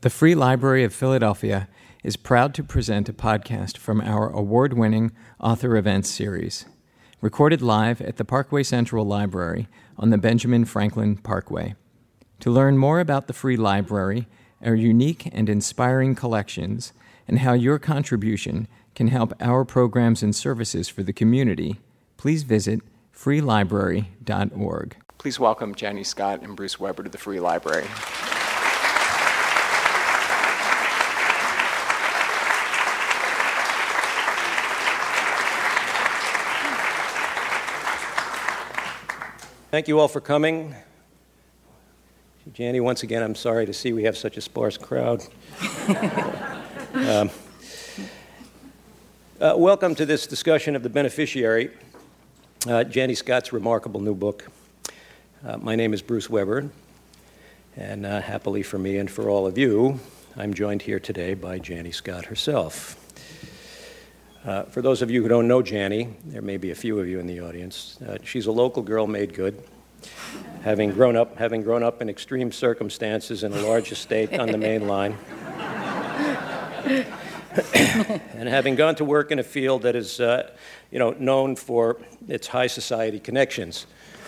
The Free Library of Philadelphia is proud to present a podcast from our award-winning Author Events series, recorded live at the Parkway Central Library on the Benjamin Franklin Parkway. To learn more about the Free Library, our unique and inspiring collections, and how your contribution can help our programs and services for the community, please visit freelibrary.org. Please welcome Jenny Scott and Bruce Weber to the Free Library. Thank you all for coming. Janny, once again, I'm sorry to see we have such a sparse crowd. Welcome to this discussion of The Beneficiary, Janny Scott's remarkable new book. My name is Bruce Weber, and happily for me and for all of you, I'm joined here today by Janny Scott herself. For those of you who don't know Janny, there may be a few of you in the audience, she's a local girl made good, having grown up in extreme circumstances in a large estate on the main line, and having gone to work in a field that is, known for its high society connections.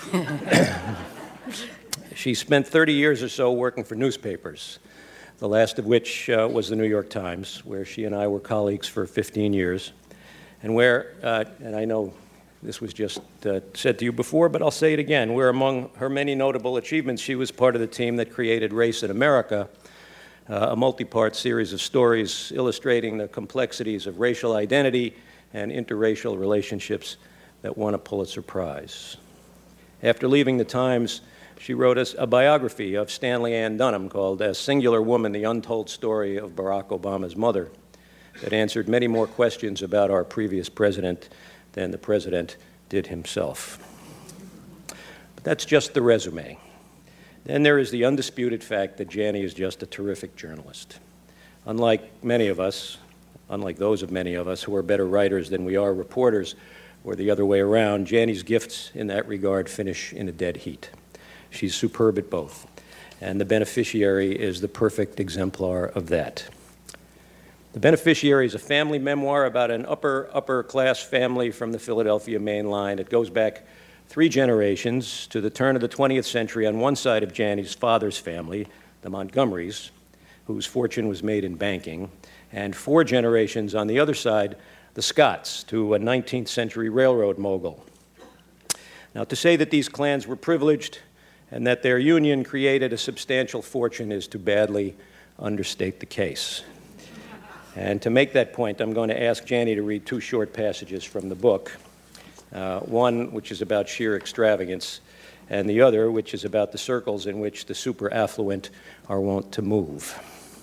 She spent 30 years or so working for newspapers, the last of which was the New York Times, where she and I were colleagues for 15 years. And where, and I know this was just said to you before, but I'll say it again, where among her many notable achievements, she was part of the team that created Race in America, a multi-part series of stories illustrating the complexities of racial identity and interracial relationships that won a Pulitzer Prize. After leaving the Times, she wrote a biography of Stanley Ann Dunham called A Singular Woman, The Untold Story of Barack Obama's Mother, that answered many more questions about our previous president than the president did himself. But that's just the resume. Then there is the undisputed fact that Janny is just a terrific journalist. Unlike those of many of us who are better writers than we are reporters, or the other way around, Janny's gifts in that regard finish in a dead heat. She's superb at both, and The Beneficiary is the perfect exemplar of that. The Beneficiary is a family memoir about an upper-class family from the Philadelphia main line. It goes back 3 generations to the turn of the 20th century on one side of Janny's father's family, the Montgomerys, whose fortune was made in banking, and 4 generations on the other side, the Scotts, to a 19th century railroad mogul. Now, to say that these clans were privileged and that their union created a substantial fortune is to badly understate the case. And to make that point, I'm going to ask Janny to read 2 short passages from the book, one which is about sheer extravagance, and the other which is about the circles in which the super affluent are wont to move.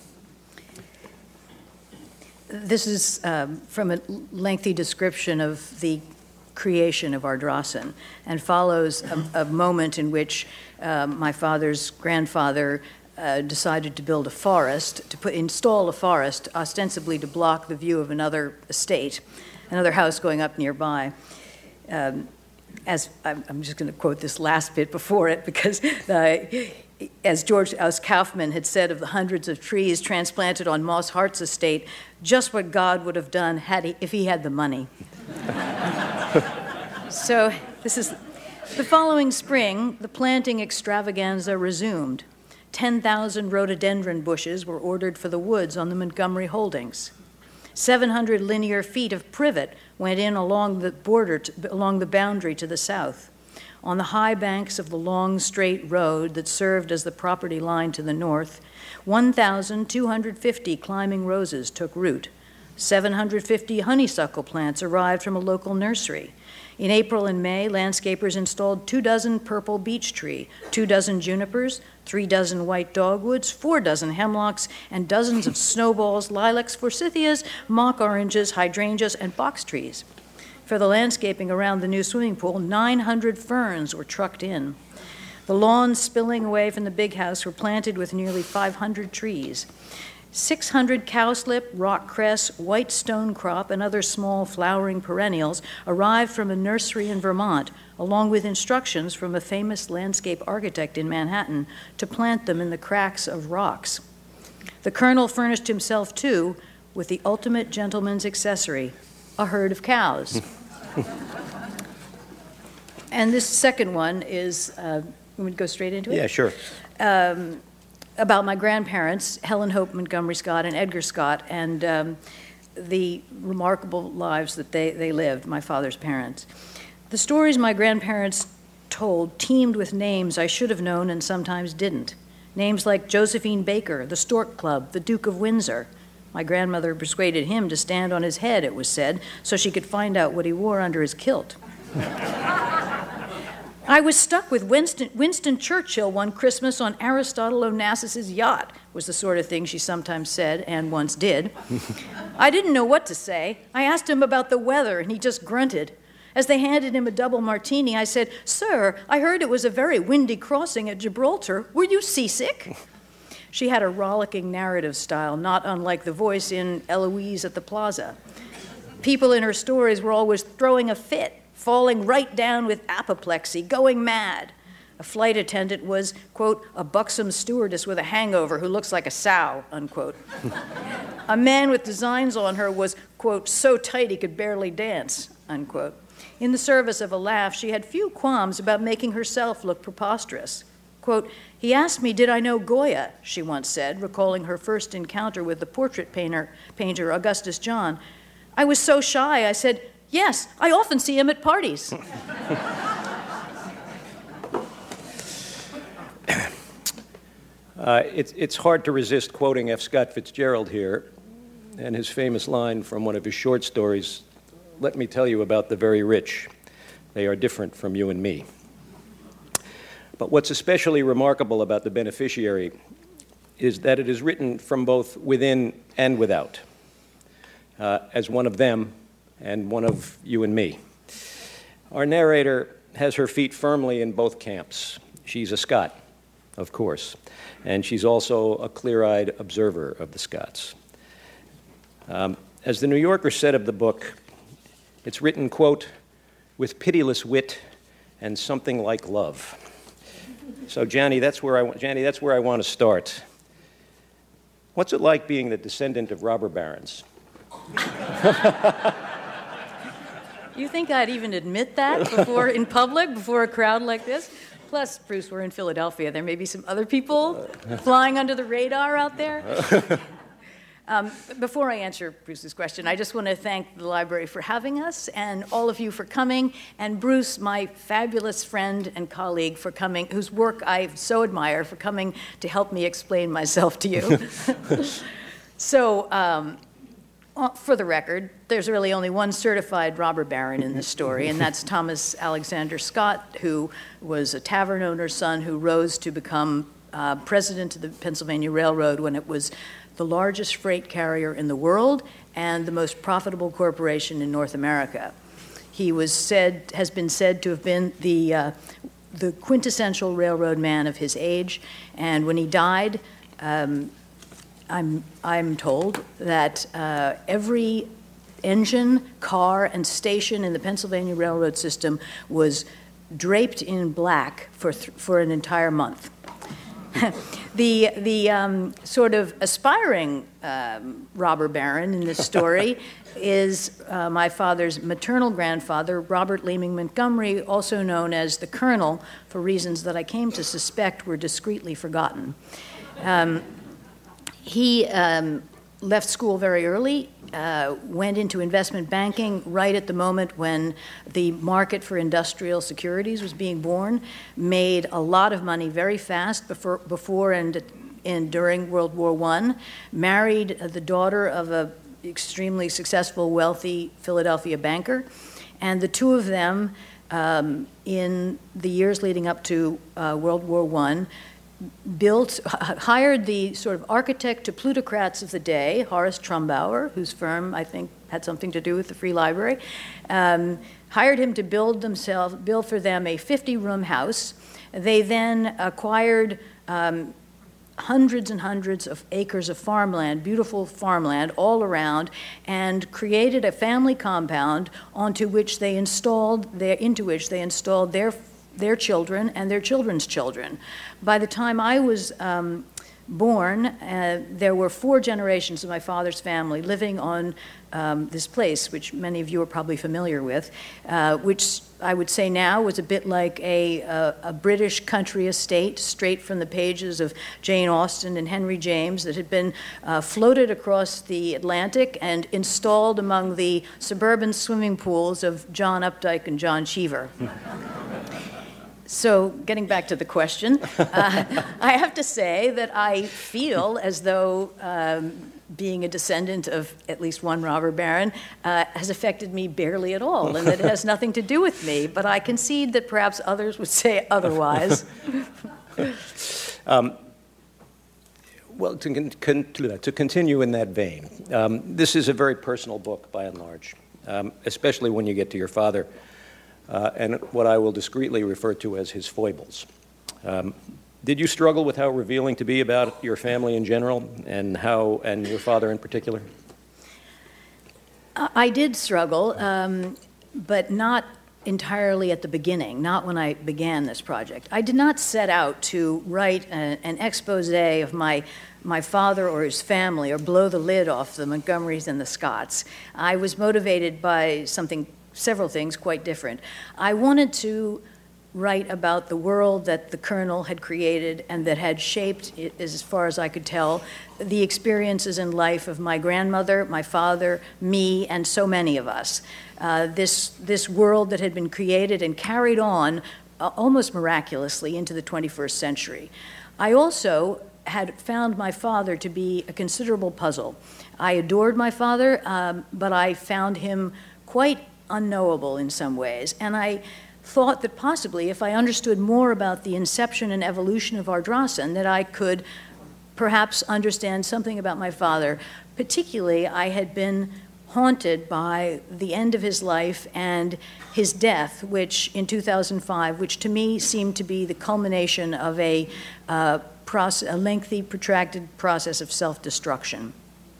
This is from a lengthy description of the creation of Ardrossan, and follows a moment in which my father's grandfather decided to build a forest, install a forest, ostensibly to block the view of another estate, another house going up nearby. As I'm just going to quote this last bit before it, because as George S. Kaufman had said of the hundreds of trees transplanted on Moss Hart's estate, just what God would have done if he had the money. So this is the following spring, the planting extravaganza resumed. 10,000 rhododendron bushes were ordered for the woods on the Montgomery holdings. 700 linear feet of privet went in along the boundary to the south. On the high banks of the long, straight road that served as the property line to the north, 1,250 climbing roses took root. 750 honeysuckle plants arrived from a local nursery. In April and May, landscapers installed 24 purple beech tree, 24 junipers, 36 white dogwoods, 4 hemlocks, and dozens of snowballs, lilacs, forsythias, mock oranges, hydrangeas, and box trees. For the landscaping around the new swimming pool, 900 ferns were trucked in. The lawns spilling away from the big house were planted with nearly 500 trees. 600 cowslip, rock cress, white stonecrop, and other small flowering perennials arrived from a nursery in Vermont, along with instructions from a famous landscape architect in Manhattan to plant them in the cracks of rocks. The Colonel furnished himself, too, with the ultimate gentleman's accessory, a herd of cows. And this second one is, we would go straight into it? Yeah, sure. About my grandparents, Helen Hope Montgomery Scott and Edgar Scott, and the remarkable lives that they lived, my father's parents. The stories my grandparents told teemed with names I should have known and sometimes didn't. Names like Josephine Baker, the Stork Club, the Duke of Windsor. My grandmother persuaded him to stand on his head, it was said, so she could find out what he wore under his kilt. I was stuck with Winston Churchill one Christmas on Aristotle Onassis's yacht, was the sort of thing she sometimes said and once did. I didn't know what to say. I asked him about the weather, and he just grunted. As they handed him a double martini, I said, "Sir, I heard it was a very windy crossing at Gibraltar. Were you seasick?" She had a rollicking narrative style, not unlike the voice in Eloise at the Plaza. People in her stories were always throwing a fit, falling right down with apoplexy, going mad. A flight attendant was, quote, a buxom stewardess with a hangover who looks like a sow, unquote. A man with designs on her was, quote, so tight he could barely dance, unquote. In the service of a laugh, she had few qualms about making herself look preposterous. Quote, he asked me, did I know Goya, she once said, recalling her first encounter with the portrait painter Augustus John. I was so shy, I said, yes, I often see him at parties. It's hard to resist quoting F. Scott Fitzgerald here, and his famous line from one of his short stories, let me tell you about the very rich. They are different from you and me. But what's especially remarkable about The Beneficiary is that it is written from both within and without, as one of them and one of you and me. Our narrator has her feet firmly in both camps. She's a Scot, of course, and she's also a clear-eyed observer of the Scots. As the New Yorker said of the book, it's written, quote, with pitiless wit and something like love. So, Johnny, that's where I want to start. What's it like being the descendant of robber barons? You think I'd even admit that in public, before a crowd like this? Plus, Bruce, we're in Philadelphia. There may be some other people flying under the radar out there. Before I answer Bruce's question, I just want to thank the library for having us and all of you for coming, and Bruce, my fabulous friend and colleague, for coming, whose work I so admire, for coming to help me explain myself to you. So, for the record, there's really only one certified robber baron in this story, and that's Thomas Alexander Scott, who was a tavern owner's son who rose to become president of the Pennsylvania Railroad when it was the largest freight carrier in the world and the most profitable corporation in North America. He has been said to have been the quintessential railroad man of his age, and when he died, I'm told that every engine, car, and station in the Pennsylvania Railroad system was draped in black for an entire month. The sort of aspiring robber baron in this story is my father's maternal grandfather, Robert Leeming Montgomery, also known as the Colonel, for reasons that I came to suspect were discreetly forgotten. He left school very early, went into investment banking right at the moment when the market for industrial securities was being born, made a lot of money very fast before and during World War I, married the daughter of an extremely successful, wealthy Philadelphia banker, and the two of them, in the years leading up to World War I, hired the sort of architect to plutocrats of the day, Horace Trumbauer, whose firm, I think, had something to do with the Free Library, hired him to build for them a 50-room house. They then acquired hundreds and hundreds of acres of farmland, beautiful farmland all around, and created a family compound into which they installed their children and their children's children. By the time I was born, there were 4 generations of my father's family living on this place, which many of you are probably familiar with, which I would say now was a bit like a British country estate, straight from the pages of Jane Austen and Henry James, that had been floated across the Atlantic and installed among the suburban swimming pools of John Updike and John Cheever. So, getting back to the question, I have to say that I feel as though being a descendant of at least one robber baron has affected me barely at all, and that it has nothing to do with me, but I concede that perhaps others would say otherwise. Well, to continue in that vein, this is a very personal book by and large, especially when you get to your father, and what I will discreetly refer to as his foibles. Did you struggle with how revealing to be about your family in general and your father in particular? I did struggle, but not entirely at the beginning, not when I began this project. I did not set out to write an expose of my father or his family or blow the lid off the Montgomerys and the Scotts. I was motivated by several things quite different. I wanted to write about the world that the Colonel had created and that had shaped, as far as I could tell, the experiences in life of my grandmother, my father, me, and so many of us. This world that had been created and carried on almost miraculously into the 21st century. I also had found my father to be a considerable puzzle. I adored my father, but I found him quite unknowable in some ways, and I thought that possibly if I understood more about the inception and evolution of Ardrossan, that I could perhaps understand something about my father. Particularly, I had been haunted by the end of his life and his death, which in 2005, which to me seemed to be the culmination of a lengthy, protracted process of self-destruction.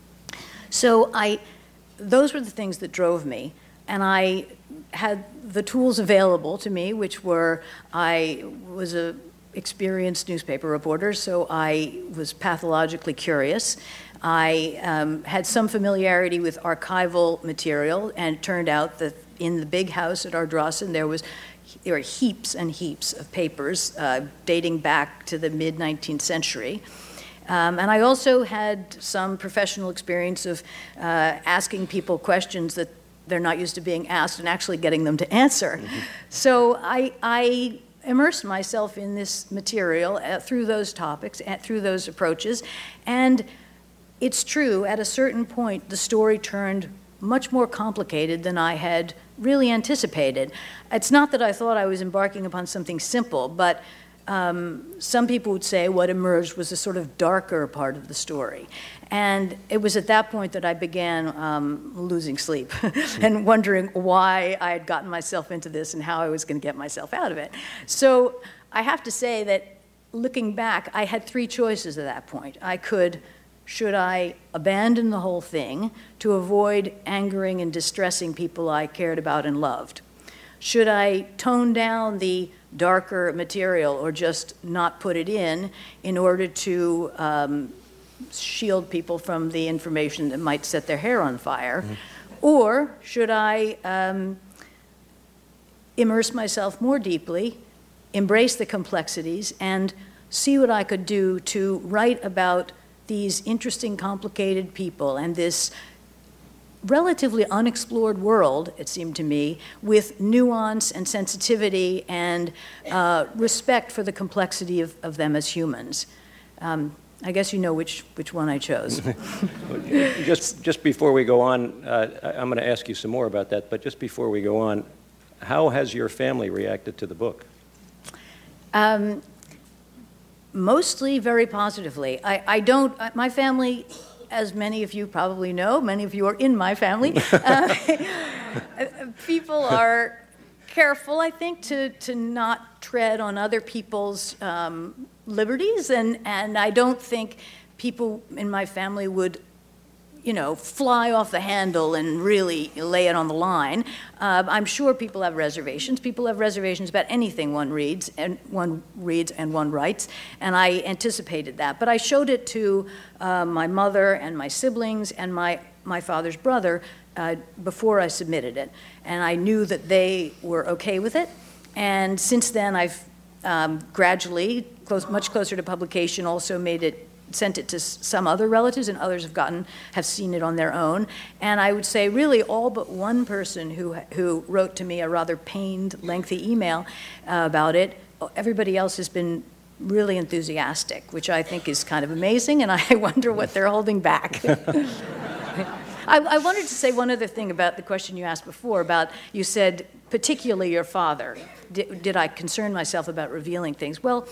So those were the things that drove me. And I had the tools available to me, which were, I was an experienced newspaper reporter, so I was pathologically curious. I had some familiarity with archival material, and it turned out that in the big house at Ardrossan, there were heaps and heaps of papers dating back to the mid-19th century. And I also had some professional experience of asking people questions that they're not used to being asked and actually getting them to answer. Mm-hmm. So I immersed myself in this material through those topics, through those approaches, and it's true, at a certain point, the story turned much more complicated than I had really anticipated. It's not that I thought I was embarking upon something simple, but some people would say what emerged was a sort of darker part of the story. And it was at that point that I began losing sleep and wondering why I had gotten myself into this and how I was going to get myself out of it. So I have to say that looking back, I had 3 choices at that point. Should I abandon the whole thing to avoid angering and distressing people I cared about and loved? Should I tone down the darker material or just not put it in order to shield people from the information that might set their hair on fire? Mm-hmm. Or should I immerse myself more deeply, embrace the complexities, and see what I could do to write about these interesting, complicated people and this relatively unexplored world, it seemed to me, with nuance and sensitivity and respect for the complexity of them as humans. I guess you know which one I chose. Just before we go on, I'm going to ask you some more about that, but just before we go on, how has your family reacted to the book? Mostly very positively. My family, as many of you probably know, many of you are in my family, people are careful, I think, to not tread on other people's liberties, and I don't think people in my family would fly off the handle and really lay it on the line. I'm sure people have reservations. People have reservations about anything one reads and one writes, and I anticipated that. But I showed it to my mother and my siblings and my father's brother before I submitted it, and I knew that they were okay with it. And since then, I've gradually, much closer to publication, also sent it to some other relatives, and others have seen it on their own. And I would say really all but one person who wrote to me a rather pained, lengthy email about it. Everybody else has been really enthusiastic, which I think is kind of amazing, and I wonder what they're holding back. I wanted to say one other thing about the question you asked before about, you said, particularly your father. Did I concern myself about revealing things? Well,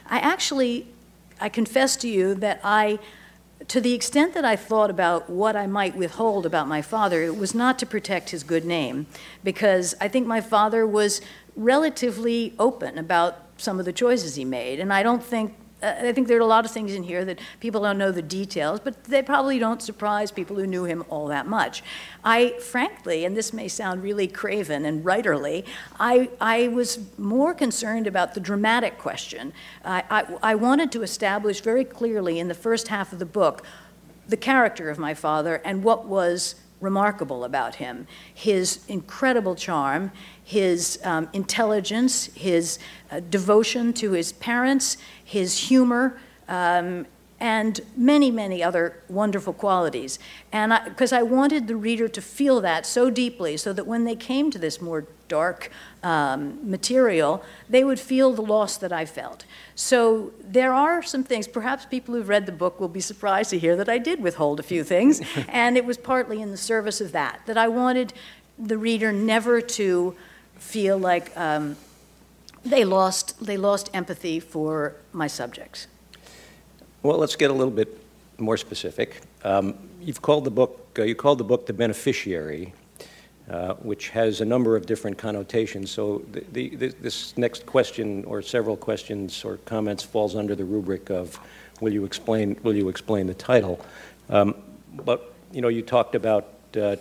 I confess to you that to the extent that I thought about what I might withhold about my father, it was not to protect his good name, because I think my father was relatively open about some of the choices he made, and I think there are a lot of things in here that people don't know the details, but they probably don't surprise people who knew him all that much. Frankly, and this may sound really craven and writerly, I was more concerned about the dramatic question. I wanted to establish very clearly in the first half of the book the character of my father and what was remarkable about him: his incredible charm, his intelligence, his devotion to his parents, his humor, and many, many other wonderful qualities. And because I wanted the reader to feel that so deeply, so that when they came to this more dark material, they would feel the loss that I felt. So there are some things, perhaps people who've read the book will be surprised to hear that I did withhold a few things, and it was partly in the service of that I wanted the reader never to feel like they lost empathy for my subjects. Well, let's get a little bit more specific. You called the book The Beneficiary, which has a number of different connotations. So this next question, or several questions or comments, falls under the rubric of will you explain the title? But you talked about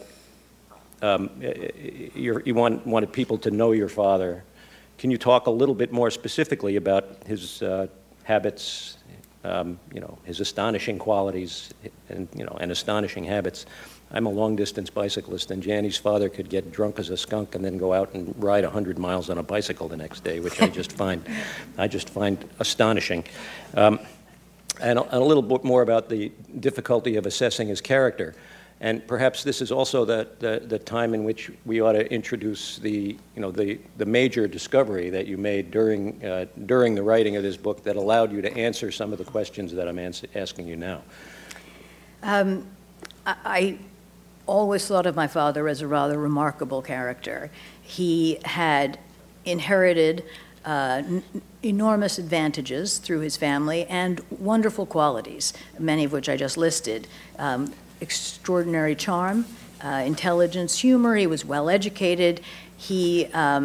you wanted people to know your father. Can you talk a little bit more specifically about his habits? His astonishing qualities and astonishing habits. I'm a long-distance bicyclist, and Janny's father could get drunk as a skunk and then go out and ride 100 miles on a bicycle the next day, which I just find astonishing. And a little bit more about the difficulty of assessing his character. And perhaps this is also the time in which we ought to introduce the major discovery that you made during the writing of this book that allowed you to answer some of the questions that I'm asking you now. I always thought of my father as a rather remarkable character. He had inherited enormous advantages through his family and wonderful qualities, many of which I just listed. Extraordinary charm, intelligence, humor. He was well educated. He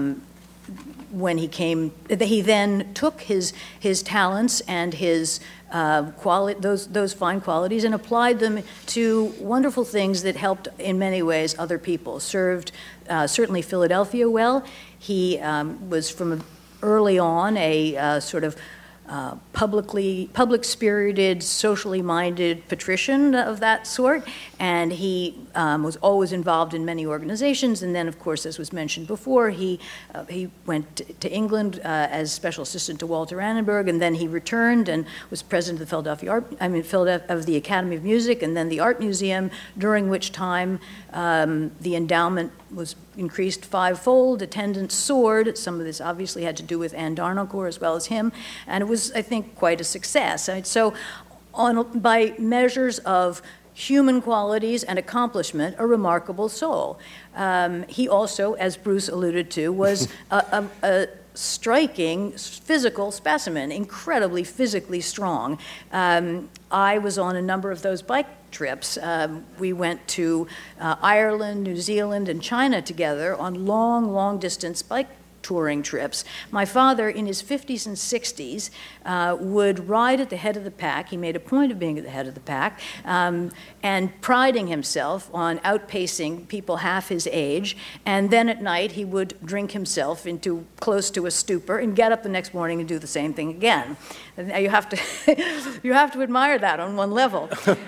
then took his talents and his those fine qualities and applied them to wonderful things that helped in many ways other people. Served certainly Philadelphia well. He was from early on a sort of public-spirited, socially minded patrician of that sort, and he was always involved in many organizations. And then, of course, as was mentioned before, he went to England as special assistant to Walter Annenberg, and then he returned and was president of the Academy of Music, and then the Art Museum, during which time the endowment was increased fivefold, attendance soared. Some of this obviously had to do with Anne Darnellcourt as well as him, and it was, I think, quite a success. So by measures of human qualities and accomplishment, a remarkable soul. He also, as Bruce alluded to, was a striking physical specimen, incredibly physically strong. I was on a number of those bike trips. We went to Ireland, New Zealand, and China together on long distance bike touring trips. My father, in his 50s and 60s, would ride at the head of the pack. He made a point of being at the head of the pack and priding himself on outpacing people half his age. And then at night, he would drink himself into close to a stupor and get up the next morning and do the same thing again. And you have to, you have to admire that on one level.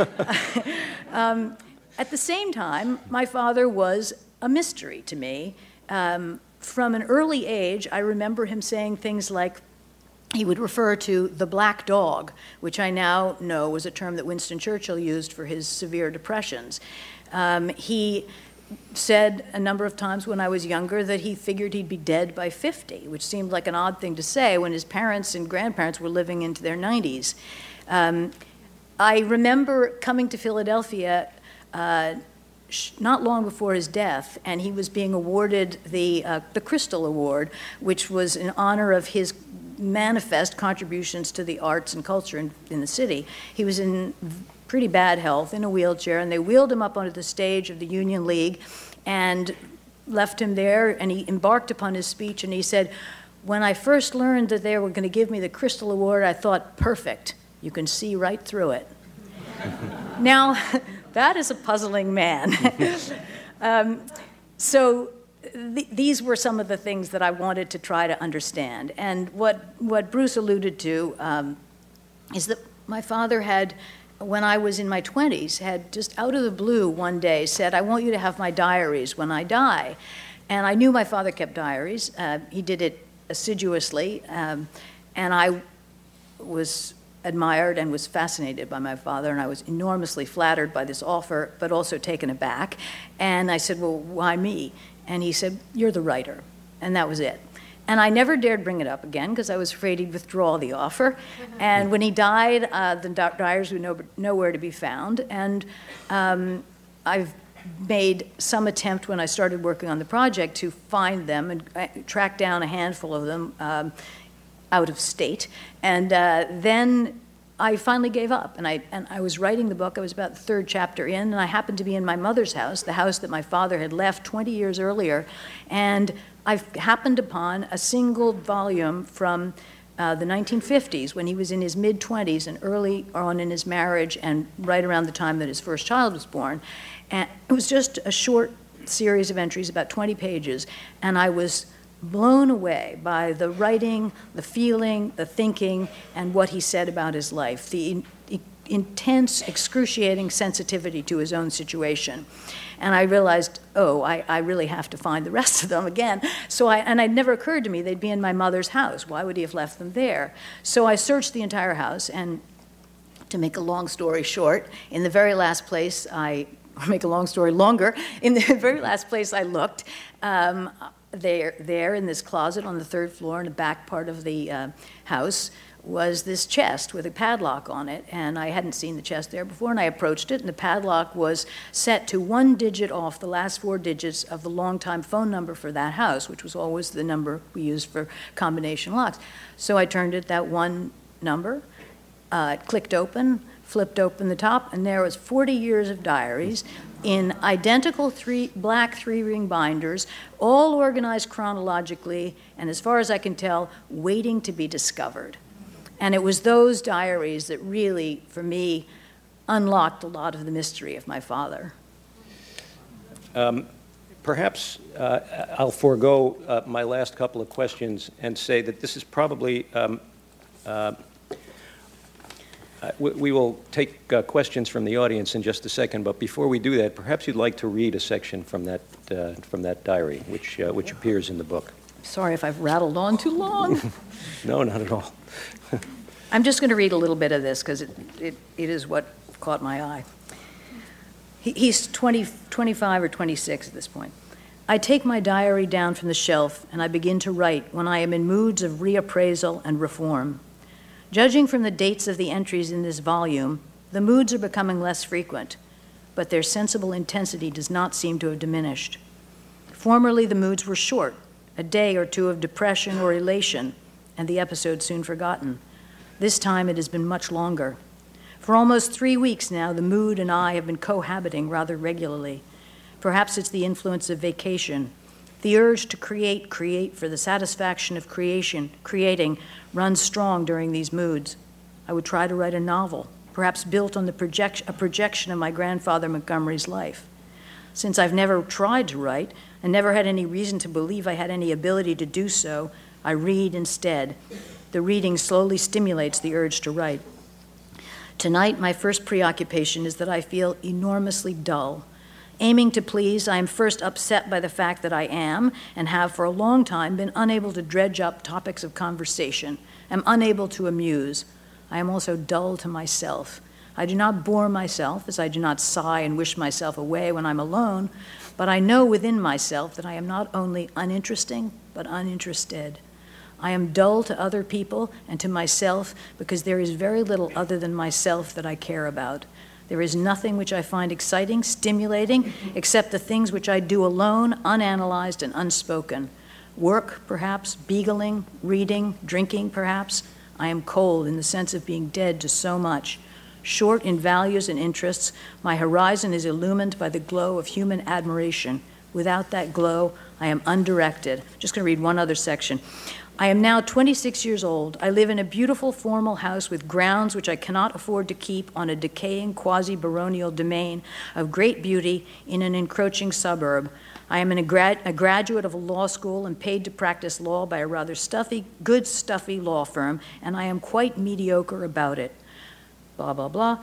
At the same time, my father was a mystery to me. From an early age, I remember him saying things like, he would refer to the black dog, which I now know was a term that Winston Churchill used for his severe depressions. He said a number of times when I was younger that he figured he'd be dead by 50, which seemed like an odd thing to say when his parents and grandparents were living into their 90s. I remember coming to Philadelphia not long before his death, and he was being awarded the Crystal Award, which was in honor of his manifest contributions to the arts and culture in the city. He was in pretty bad health, in a wheelchair, and they wheeled him up onto the stage of the Union League and left him there, and he embarked upon his speech, and he said, "When I first learned that they were going to give me the Crystal Award, I thought, perfect, you can see right through it." Now, that is a puzzling man. These were some of the things that I wanted to try to understand. And what Bruce alluded to is that my father had, when I was in my 20s, had just out of the blue one day said, "I want you to have my diaries when I die." And I knew my father kept diaries. He did it assiduously. And I was admired and was fascinated by my father, and I was enormously flattered by this offer, but also taken aback. And I said, "Well, why me?" And he said, "You're the writer." And that was it. And I never dared bring it up again because I was afraid he'd withdraw the offer. And when he died, the diaries were nowhere to be found. And I've made some attempt when I started working on the project to find them and track down a handful of them out of state. And then I finally gave up, and I was writing the book. I was about the third chapter in, and I happened to be in my mother's house, the house that my father had left 20 years earlier, and I happened upon a single volume from the 1950s when he was in his mid-20s and early on in his marriage and right around the time that his first child was born. And it was just a short series of entries, about 20 pages, and I was blown away by the writing, the feeling, the thinking, and what he said about his life, the intense, excruciating sensitivity to his own situation. And I realized, I really have to find the rest of them again. And it never occurred to me they'd be in my mother's house. Why would he have left them there? So I searched the entire house, and to make a long story short, in the very last place make a long story longer, in the very last place I looked, there in this closet on the third floor in the back part of the house was this chest with a padlock on it, and I hadn't seen the chest there before, and I approached it, and the padlock was set to one digit off the last four digits of the longtime phone number for that house, which was always the number we used for combination locks. So I turned it that one number, it clicked open, flipped open the top, and there was 40 years of diaries in identical black three-ring binders, all organized chronologically, and as far as I can tell, waiting to be discovered. And it was those diaries that really, for me, unlocked a lot of the mystery of my father. Perhaps I'll forego my last couple of questions and say that this is probably we will take questions from the audience in just a second, but before we do that, perhaps you'd like to read a section from that diary, which appears in the book. Sorry if I've rattled on too long. No, not at all. I'm just going to read a little bit of this because it is what caught my eye. He's 25 or 26 at this point. I take my diary down from the shelf and I begin to write when I am in moods of reappraisal and reform. Judging from the dates of the entries in this volume, the moods are becoming less frequent, but their sensible intensity does not seem to have diminished. Formerly, the moods were short, a day or two of depression or elation, and the episode soon forgotten. This time it has been much longer. For almost 3 weeks now, the mood and I have been cohabiting rather regularly. Perhaps it's the influence of vacation, The urge to create for the satisfaction of creating, runs strong during these moods. I would try to write a novel, perhaps built on a projection of my grandfather Montgomery's life. Since I've never tried to write and never had any reason to believe I had any ability to do so, I read instead. The reading slowly stimulates the urge to write. Tonight, my first preoccupation is that I feel enormously dull. Aiming to please, I am first upset by the fact that I am, and have for a long time, been unable to dredge up topics of conversation, am unable to amuse. I am also dull to myself. I do not bore myself, as I do not sigh and wish myself away when I'm alone, but I know within myself that I am not only uninteresting, but uninterested. I am dull to other people and to myself because there is very little other than myself that I care about. There is nothing which I find exciting, stimulating, except the things which I do alone, unanalyzed and unspoken. Work, perhaps, beagling, reading, drinking, perhaps. I am cold in the sense of being dead to so much. Short in values and interests, my horizon is illumined by the glow of human admiration. Without that glow, I am undirected. Just going to read one other section. I am now 26 years old. I live in a beautiful formal house with grounds which I cannot afford to keep on a decaying quasi-baronial domain of great beauty in an encroaching suburb. I am a graduate of a law school and paid to practice law by a rather good stuffy law firm, and I am quite mediocre about it. Blah, blah, blah.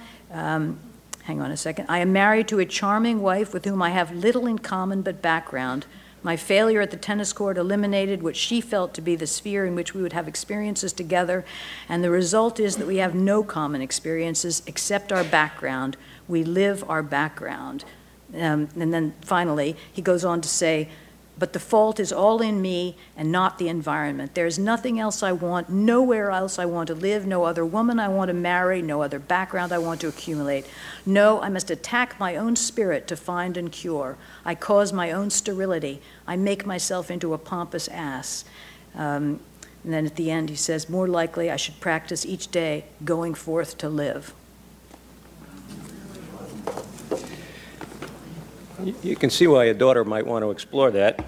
Hang on a second. I am married to a charming wife with whom I have little in common but background. My failure at the tennis court eliminated what she felt to be the sphere in which we would have experiences together, and the result is that we have no common experiences except our background. We live our background. And then finally, he goes on to say, but the fault is all in me and not the environment. There's nothing else I want, nowhere else I want to live, no other woman I want to marry, no other background I want to accumulate. No, I must attack my own spirit to find and cure. I cause my own sterility. I make myself into a pompous ass. And then at the end he says, more likely I should practice each day going forth to live. You can see why a daughter might want to explore that.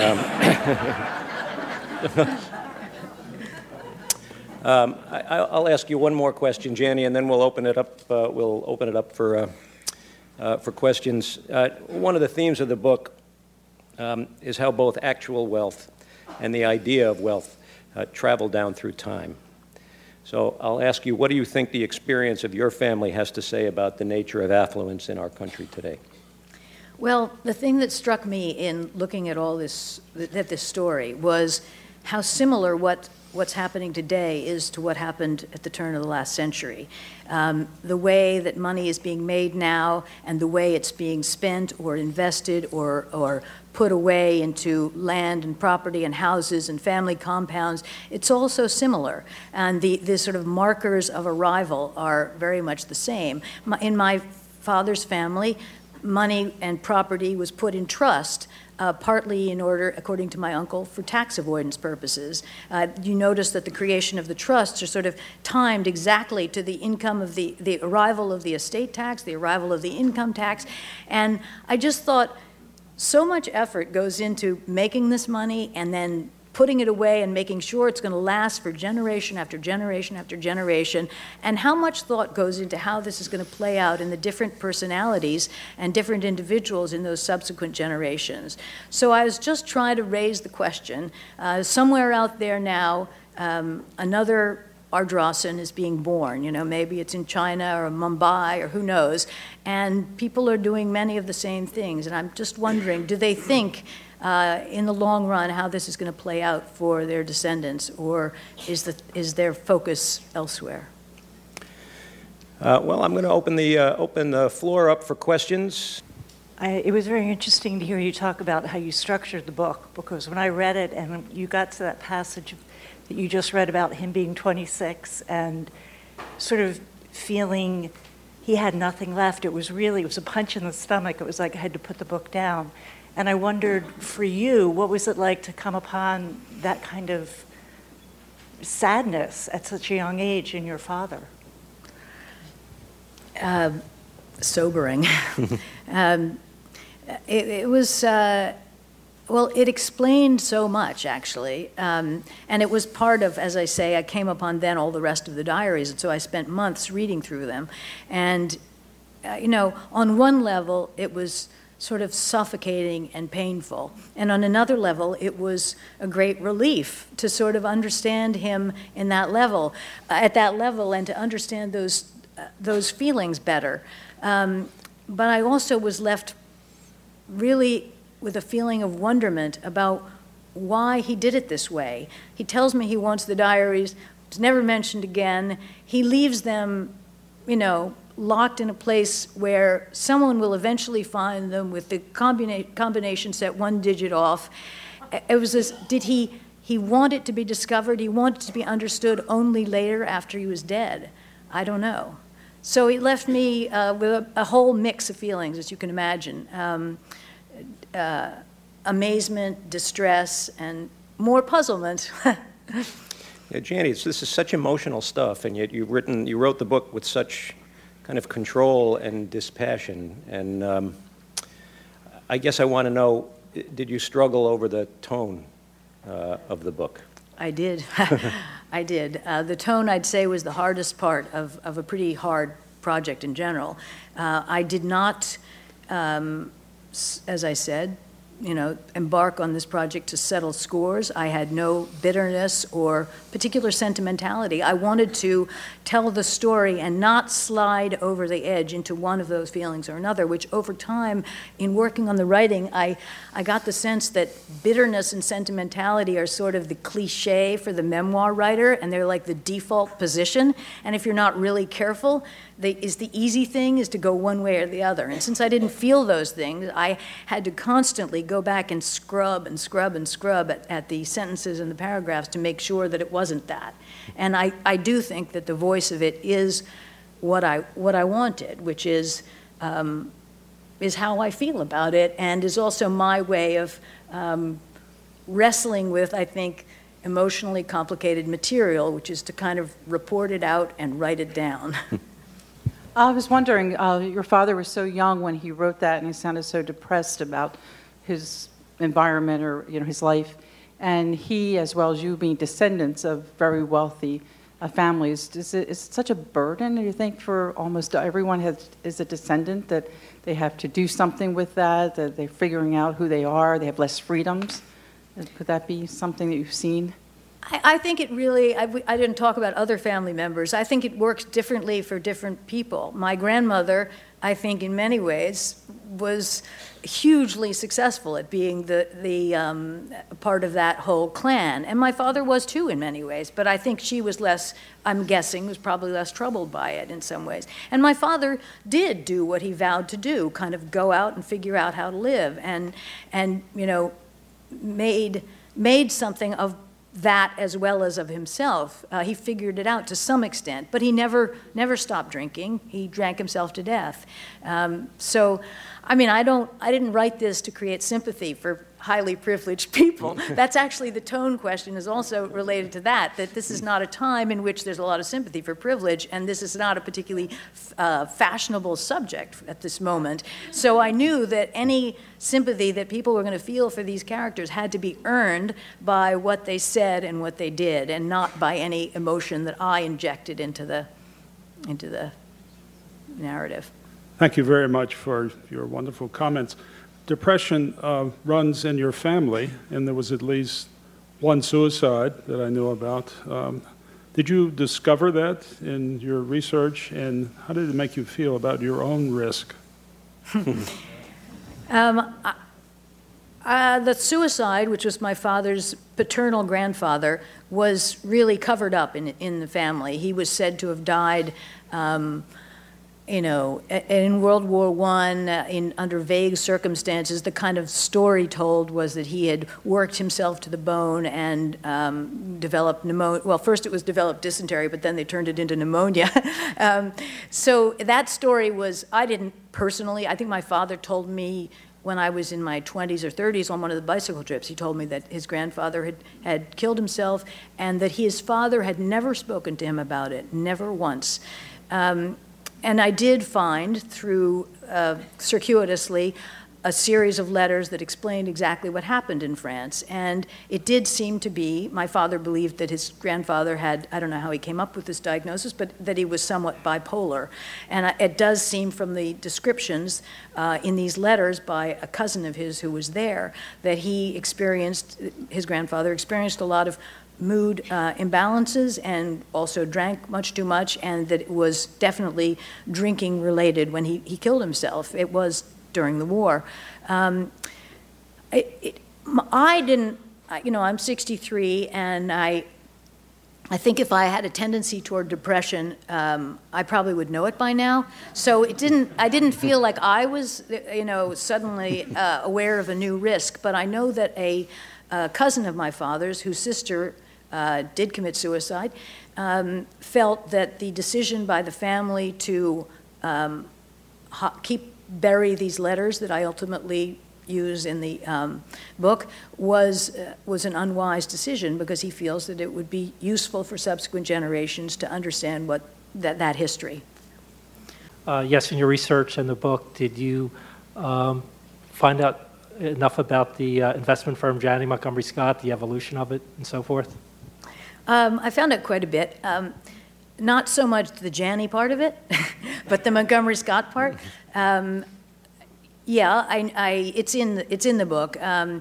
I'll ask you one more question, Janie, and then we'll open it up. For questions. One of the themes of the book is how both actual wealth and the idea of wealth travel down through time. So I'll ask you, what do you think the experience of your family has to say about the nature of affluence in our country today? Well, the thing that struck me in looking at all this story was how similar what's happening today is to what happened at the turn of the last century. The way that money is being made now and the way it's being spent or invested or put away into land and property and houses and family compounds, it's all so similar. And the sort of markers of arrival are very much the same. In my father's family, money and property was put in trust, partly in order, according to my uncle, for tax avoidance purposes. You notice that the creation of the trusts are sort of timed exactly to the income of the arrival of the estate tax, the arrival of the income tax. And I just thought so much effort goes into making this money and then putting it away and making sure it's going to last for generation after generation after generation, and how much thought goes into how this is going to play out in the different personalities and different individuals in those subsequent generations. So I was just trying to raise the question. Somewhere out there now, another Ardrossan is being born. Maybe it's in China or Mumbai or who knows, and people are doing many of the same things. And I'm just wondering, do they think in the long run how this is going to play out for their descendants, or is their focus elsewhere? Well, I'm going to open the floor up for questions. It was very interesting to hear you talk about how you structured the book, because when I read it and you got to that passage that you just read about him being 26 and sort of feeling he had nothing left, it was a punch in the stomach. It was like I had to put the book down. And I wondered, for you, what was it like to come upon that kind of sadness at such a young age in your father? Sobering. It was, Well, it explained so much, actually. And it was part of, as I say, I came upon then all the rest of the diaries, and so I spent months reading through them. And, on one level, it was sort of suffocating and painful. And on another level, it was a great relief to sort of understand him in that level, at that level, and to understand those feelings better. But I also was left really with a feeling of wonderment about why he did it this way. He tells me he wants the diaries. It's never mentioned again. He leaves them, locked in a place where someone will eventually find them with the combination set 1 digit off. It was this, did he want it to be discovered? He wanted it to be understood only later after he was dead? I don't know. So it left me with a whole mix of feelings, as you can imagine. Amazement, distress, and more puzzlement. Yeah, Janie, this is such emotional stuff, and yet you wrote the book with such kind of control and dispassion. And I guess I want to know, did you struggle over the tone of the book? I did. I did. The tone, I'd say, was the hardest part of a pretty hard project in general. I did not, as I said, embark on this project to settle scores. I had no bitterness or particular sentimentality. I wanted to tell the story and not slide over the edge into one of those feelings or another, which over time, in working on the writing, I got the sense that bitterness and sentimentality are sort of the cliche for the memoir writer, and they're like the default position. And if you're not really careful, the easy thing is to go one way or the other. And since I didn't feel those things, I had to constantly go back and scrub at the sentences and the paragraphs to make sure that it wasn't that. And I do think that the voice of it is what I wanted, which is how I feel about it, and is also my way of wrestling with, I think, emotionally complicated material, which is to kind of report it out and write it down. I was wondering, your father was so young when he wrote that, and he sounded so depressed about his environment or his life. And he, as well as you, being descendants of very wealthy families, is it such a burden, do you think, for almost everyone is a descendant, that they have to do something with that they're figuring out who they are, they have less freedoms? Could that be something that you've seen? I think it really, I didn't talk about other family members. I think it works differently for different people. My grandmother, I think in many ways, was hugely successful at being the part of that whole clan. And my father was too in many ways, but I think she was less, I'm guessing, was probably less troubled by it in some ways. And my father did do what he vowed to do, kind of go out and figure out how to live, and made something of that as well as of himself. He figured it out to some extent, but he never stopped drinking. He drank himself to death. So, I didn't write this to create sympathy for highly privileged people. That's actually, the tone question is also related to that this is not a time in which there's a lot of sympathy for privilege, and this is not a particularly fashionable subject at this moment. So I knew that any sympathy that people were going to feel for these characters had to be earned by what they said and what they did, and not by any emotion that I injected into the narrative. Thank you very much for your wonderful comments. Depression runs in your family, and there was at least one suicide that I knew about. Did you discover that in your research, and how did it make you feel about your own risk? The suicide, which was my father's paternal grandfather, was really covered up in the family. He was said to have died in World War I, under vague circumstances. The kind of story told was that he had worked himself to the bone and developed pneumonia. Well, first it was developed dysentery, but then they turned it into pneumonia. So that story was, I didn't personally, I think my father told me when I was in my 20s or 30s on one of the bicycle trips, he told me that his grandfather had killed himself, and that his father had never spoken to him about it, never once. And I did find, through circuitously, a series of letters that explained exactly what happened in France. And it did seem to be, my father believed that his grandfather had, I don't know how he came up with this diagnosis, but that he was somewhat bipolar. And it does seem from the descriptions in these letters by a cousin of his who was there, that his grandfather experienced a lot of mood imbalances and also drank much too much, and that it was definitely drinking related when he killed himself. It was during the war. I didn't, I'm 63, and I think if I had a tendency toward depression, I probably would know it by now. So I didn't feel like I was, suddenly aware of a new risk, but I know that a cousin of my father's, whose sister did commit suicide, felt that the decision by the family to bury these letters that I ultimately use in the book was an unwise decision, because he feels that it would be useful for subsequent generations to understand what that history. Yes, in your research in the book, did you find out enough about the investment firm Janney Montgomery Scott, the evolution of it, and so forth? I found out quite a bit. Not so much the Janney part of it, but the Montgomery Scott part. It's in the book.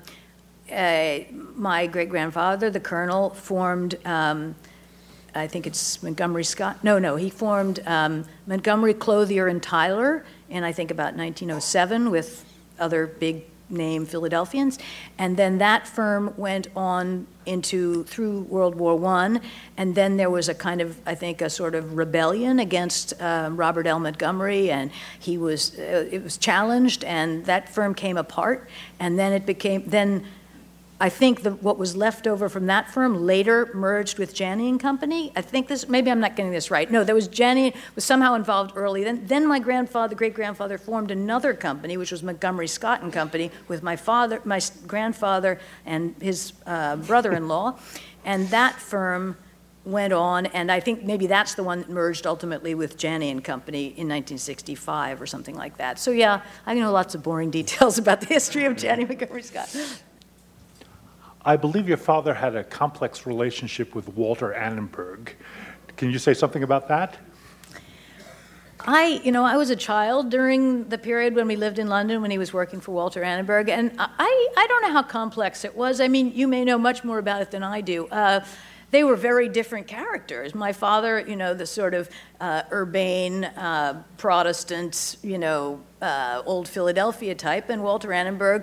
My great-grandfather, the Colonel, formed, I think it's Montgomery Scott. No, he formed Montgomery, Clothier, and Tyler in, I think, about 1907 with other big-name Philadelphians. And then that firm went on through World War I, and then there was a kind of, I think, a sort of rebellion against Robert L. Montgomery, and it was challenged, and that firm came apart, and then I think what was left over from that firm later merged with Janney and Company. I think maybe I'm not getting this right. No, Janney was somehow involved early. Then my great-grandfather formed another company, which was Montgomery Scott and Company, with my grandfather and his brother-in-law. And that firm went on, and I think maybe that's the one that merged ultimately with Janney and Company in 1965 or something like that. So yeah, I know lots of boring details about the history of Janney Montgomery Scott. I believe your father had a complex relationship with Walter Annenberg. Can you say something about that? I was a child during the period when we lived in London when he was working for Walter Annenberg, and I don't know how complex it was. I mean, you may know much more about it than I do. They were very different characters. My father, the sort of urbane, Protestant, old Philadelphia type, and Walter Annenberg,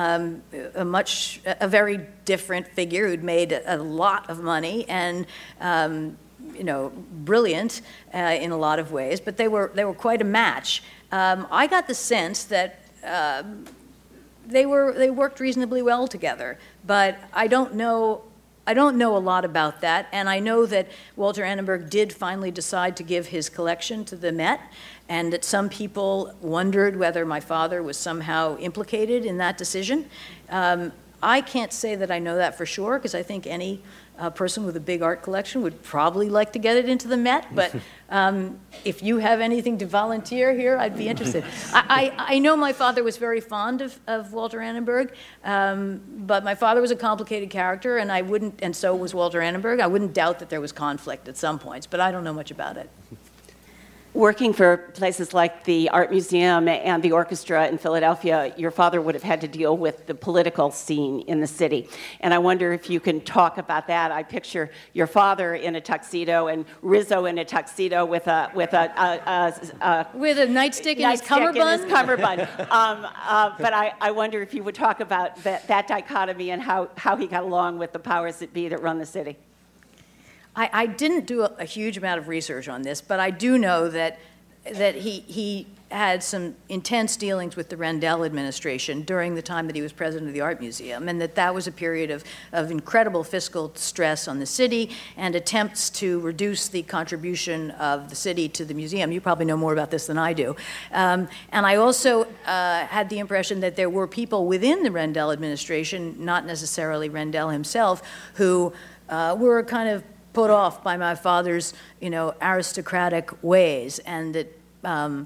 a very different figure who'd made a lot of money and, brilliant in a lot of ways, but they were quite a match. I got the sense that they worked reasonably well together, but I don't know a lot about that, and I know that Walter Annenberg did finally decide to give his collection to the Met, and that some people wondered whether my father was somehow implicated in that decision. I can't say that I know that for sure, because I think any person with a big art collection would probably like to get it into the Met, but if you have anything to volunteer here, I'd be interested. I know my father was very fond of Walter Annenberg, but my father was a complicated character, and so was Walter Annenberg. I wouldn't doubt that there was conflict at some points, but I don't know much about it. Working for places like the Art Museum and the orchestra in Philadelphia, your father would have had to deal with the political scene in the city. And I wonder if you can talk about that. I picture your father in a tuxedo and Rizzo in a tuxedo with a nightstick in his cummerbund. But I wonder if you would talk about that dichotomy and how he got along with the powers that be that run the city. I didn't do a huge amount of research on this, but I do know that he had some intense dealings with the Rendell administration during the time that he was president of the Art Museum, and that was a period of incredible fiscal stress on the city and attempts to reduce the contribution of the city to the museum. You probably know more about this than I do. And I also had the impression that there were people within the Rendell administration, not necessarily Rendell himself, who were kind of put off by my father's, aristocratic ways, and that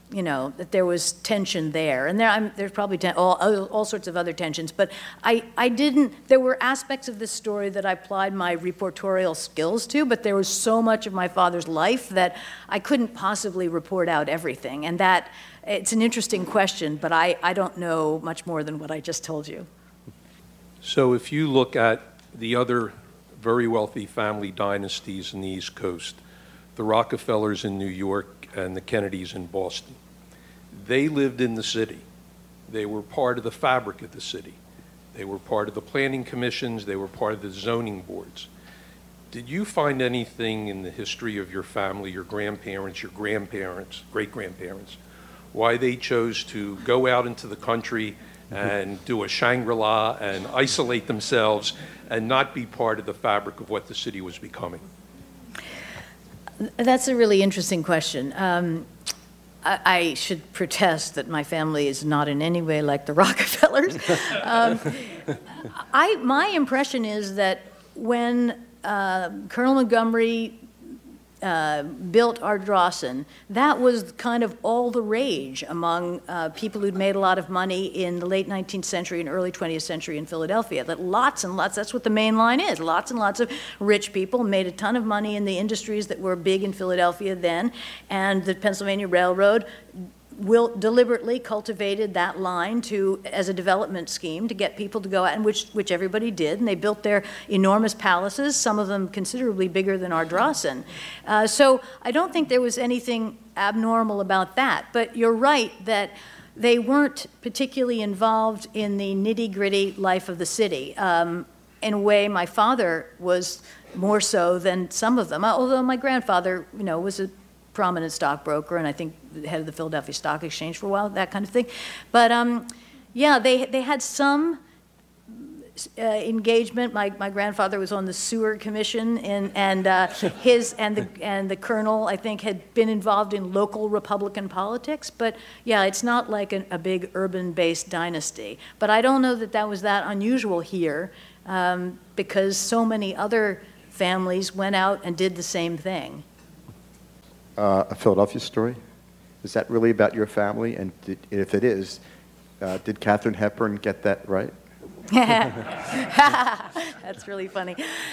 that there was tension there. And there's probably all sorts of other tensions. But there were aspects of this story that I applied my reportorial skills to, but there was so much of my father's life that I couldn't possibly report out everything. And it's an interesting question, but I don't know much more than what I just told you. So if you look at the other very wealthy family dynasties in the East Coast, the Rockefellers in New York and the Kennedys in Boston, they lived in the city. They were part of the fabric of the city. They were part of the planning commissions. They were part of the zoning boards. Did you find anything in the history of your family, your grandparents, great-grandparents, why they chose to go out into the country and do a Shangri-La and isolate themselves and not be part of the fabric of what the city was becoming? That's a really interesting question. I should protest that my family is not in any way like the Rockefellers. My impression is that when Colonel Montgomery built Ardrossan, that was kind of all the rage among people who'd made a lot of money in the late 19th century and early 20th century in Philadelphia. That lots and lots, that's what the main line is, lots and lots of rich people made a ton of money in the industries that were big in Philadelphia then, and the Pennsylvania Railroad deliberately cultivated that line as a development scheme to get people to go out, and which everybody did, and they built their enormous palaces, some of them considerably bigger than Ardrossan. So I don't think there was anything abnormal about that, but you're right that they weren't particularly involved in the nitty-gritty life of the city. In a way, my father was more so than some of them, although my grandfather, was a prominent stockbroker, and I think the head of the Philadelphia Stock Exchange for a while, that kind of thing. But they had some engagement. My grandfather was on the sewer commission, and the colonel, I think, had been involved in local Republican politics. But yeah, it's not like a big urban-based dynasty. But I don't know that was that unusual here, because so many other families went out and did the same thing. A Philadelphia story? Is that really about your family? And if it is, did Katharine Hepburn get that right? That's really funny.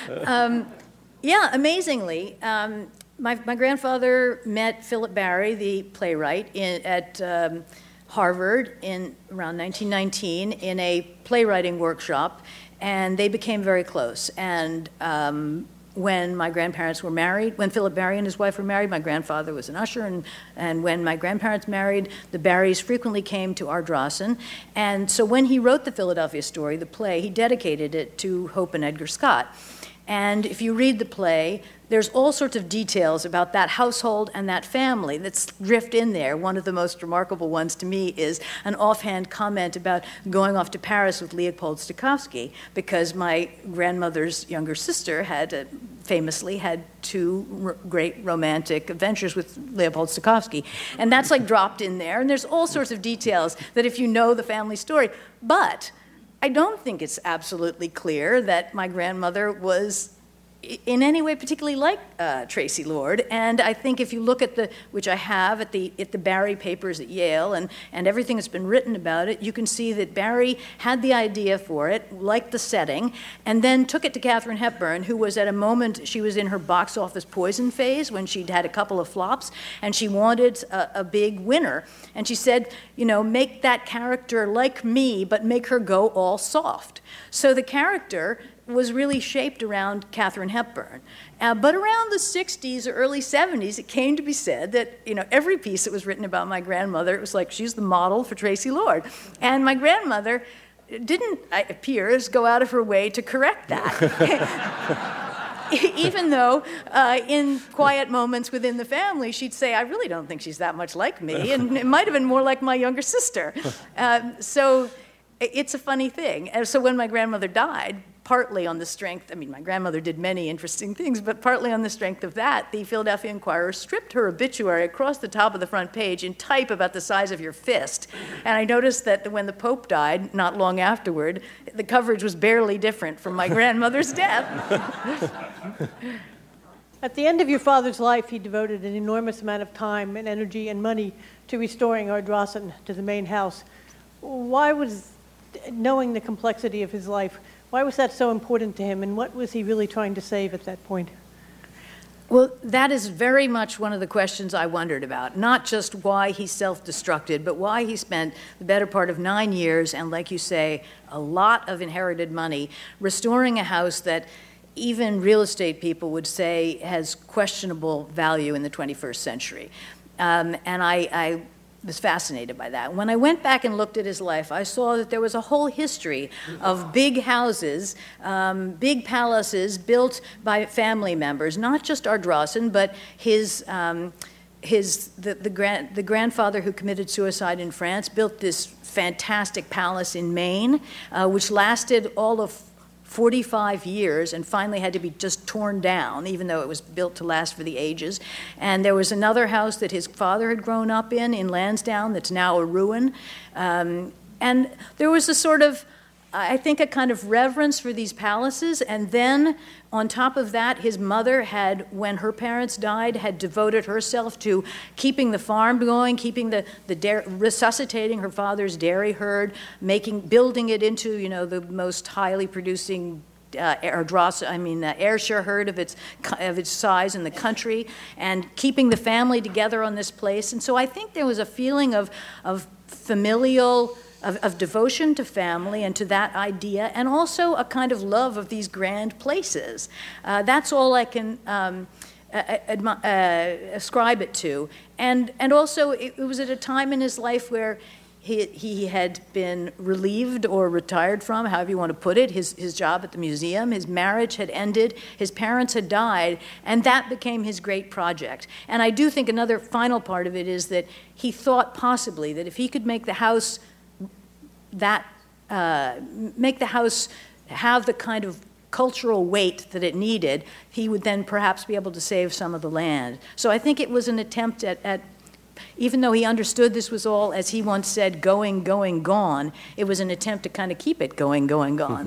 Amazingly, my grandfather met Philip Barry, the playwright, at Harvard around 1919 in a playwriting workshop, and they became very close. And when my grandparents were married, when Philip Barry and his wife were married, my grandfather was an usher, and when my grandparents married, the Barrys frequently came to Ardrossan. And so when he wrote the Philadelphia story, the play, he dedicated it to Hope and Edgar Scott. And if you read the play, there's all sorts of details about that household and that family that's drift in there. One of the most remarkable ones to me is an offhand comment about going off to Paris with Leopold Stokowski, because my grandmother's younger sister had famously had two great romantic adventures with Leopold Stokowski. And that's like dropped in there. And there's all sorts of details that if you know the family story. But I don't think it's absolutely clear that my grandmother was in any way particularly like Tracy Lord. And I think if you look at which I have at the Barry papers at Yale, and everything that's been written about it, you can see that Barry had the idea for it, liked the setting, and then took it to Katharine Hepburn, who was at a moment, she was in her box office poison phase when she'd had a couple of flops, and she wanted a big winner. And she said, make that character like me, but make her go all soft. So the character was really shaped around Katharine Hepburn. But around the 60s or early 70s, it came to be said that, every piece that was written about my grandmother, it was like, she's the model for Tracy Lord. And my grandmother didn't, it appears, go out of her way to correct that. Even though in quiet moments within the family, she'd say, I really don't think she's that much like me, and it might have been more like my younger sister. So it's a funny thing. And so when my grandmother died, partly on the strength, my grandmother did many interesting things, but partly on the strength of that, the Philadelphia Inquirer stripped her obituary across the top of the front page in type about the size of your fist. And I noticed that when the Pope died, not long afterward, the coverage was barely different from my grandmother's death. At the end of your father's life, he devoted an enormous amount of time and energy and money to restoring Ardrossan to the main house. Why was, knowing the complexity of his life, why was that so important to him, and what was he really trying to save at that point? Well, that is very much one of the questions I wondered about. Not just why he self-destructed, but why he spent the better part of 9 years, and like you say, a lot of inherited money, restoring a house that even real estate people would say has questionable value in the 21st century. And I was fascinated by that. When I went back and looked at his life, I saw that there was a whole history of big houses, big palaces built by family members, not just Ardrossan, but the grandfather who committed suicide in France built this fantastic palace in Maine, which lasted all of 45 years and finally had to be just torn down, even though it was built to last for the ages. And there was another house that his father had grown up in Lansdowne, that's now a ruin. And there was a sort of, I think, a kind of reverence for these palaces. And then on top of that, his mother had, when her parents died, had devoted herself to keeping the farm going, keeping resuscitating her father's dairy herd, building it into, the most highly producing Ayrshire herd of its size in the country, and keeping the family together on this place. And so I think there was a feeling of familial, of devotion to family and to that idea, and also a kind of love of these grand places. That's all I can ascribe it to. And also, it was at a time in his life where he had been relieved or retired from, however you want to put it, his job at the museum. His marriage had ended. His parents had died. And that became his great project. And I do think another final part of it is that he thought possibly that if he could make the house have the kind of cultural weight that it needed, he would then perhaps be able to save some of the land. So I think it was an attempt at even though he understood this was all, as he once said, going, gone, it was an attempt to kind of keep it going, gone.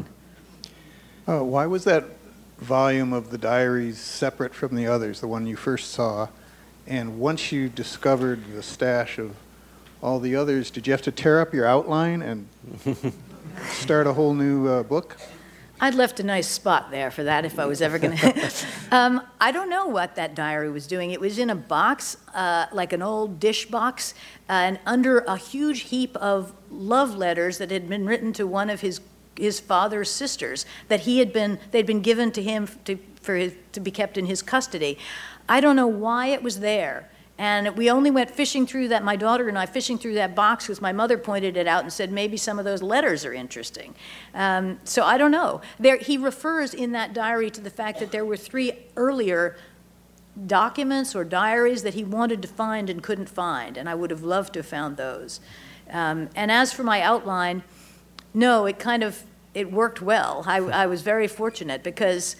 Why was that volume of the diaries separate from the others, the one you first saw? And once you discovered the stash of all the others, did you have to tear up your outline and start a whole new book? I'd left a nice spot there for that if I was ever going to. I don't know what that diary was doing. It was in a box, like an old dish box, and under a huge heap of love letters that had been written to one of his father's sisters that they'd been given to him to be kept in his custody. I don't know why it was there. And we only went fishing through that, my daughter and I, fishing through that box because my mother pointed it out and said maybe some of those letters are interesting. So I don't know. He refers in that diary to the fact that there were 3 earlier documents or diaries that he wanted to find and couldn't find, and I would have loved to have found those. And as for my outline, no, it worked well. I was very fortunate because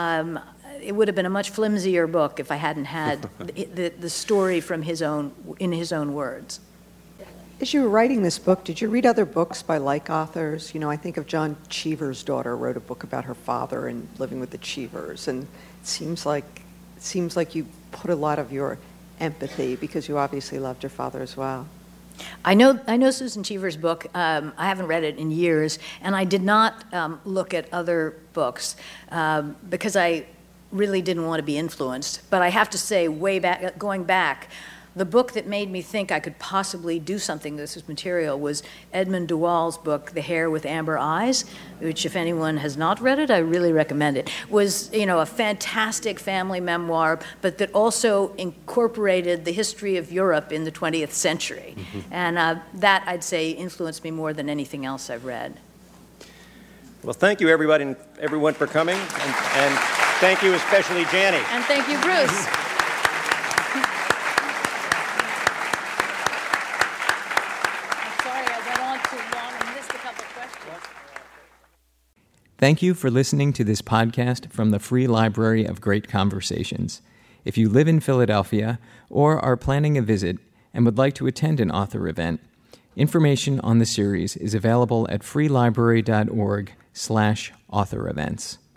it would have been a much flimsier book if I hadn't had the story from in his own words. As you were writing this book, did you read other books by like authors? I think of John Cheever's daughter wrote a book about her father and living with the Cheevers, and it seems like you put a lot of your empathy because you obviously loved your father as well. I know Susan Cheever's book. I haven't read it in years, and I did not look at other books because I really didn't want to be influenced. But I have to say, going back, the book that made me think I could possibly do something with this material was Edmund Duwall's book, The Hare with Amber Eyes, which, if anyone has not read it, I really recommend it. Was, a fantastic family memoir, but that also incorporated the history of Europe in the 20th century. Mm-hmm. And that, I'd say, influenced me more than anything else I've read. Well, thank you, everyone for coming, and thank you especially, Janie. And thank you, Bruce. Thank you for listening to this podcast from the Free Library of Great Conversations. If you live in Philadelphia or are planning a visit and would like to attend an author event, information on the series is available at freelibrary.org/author events.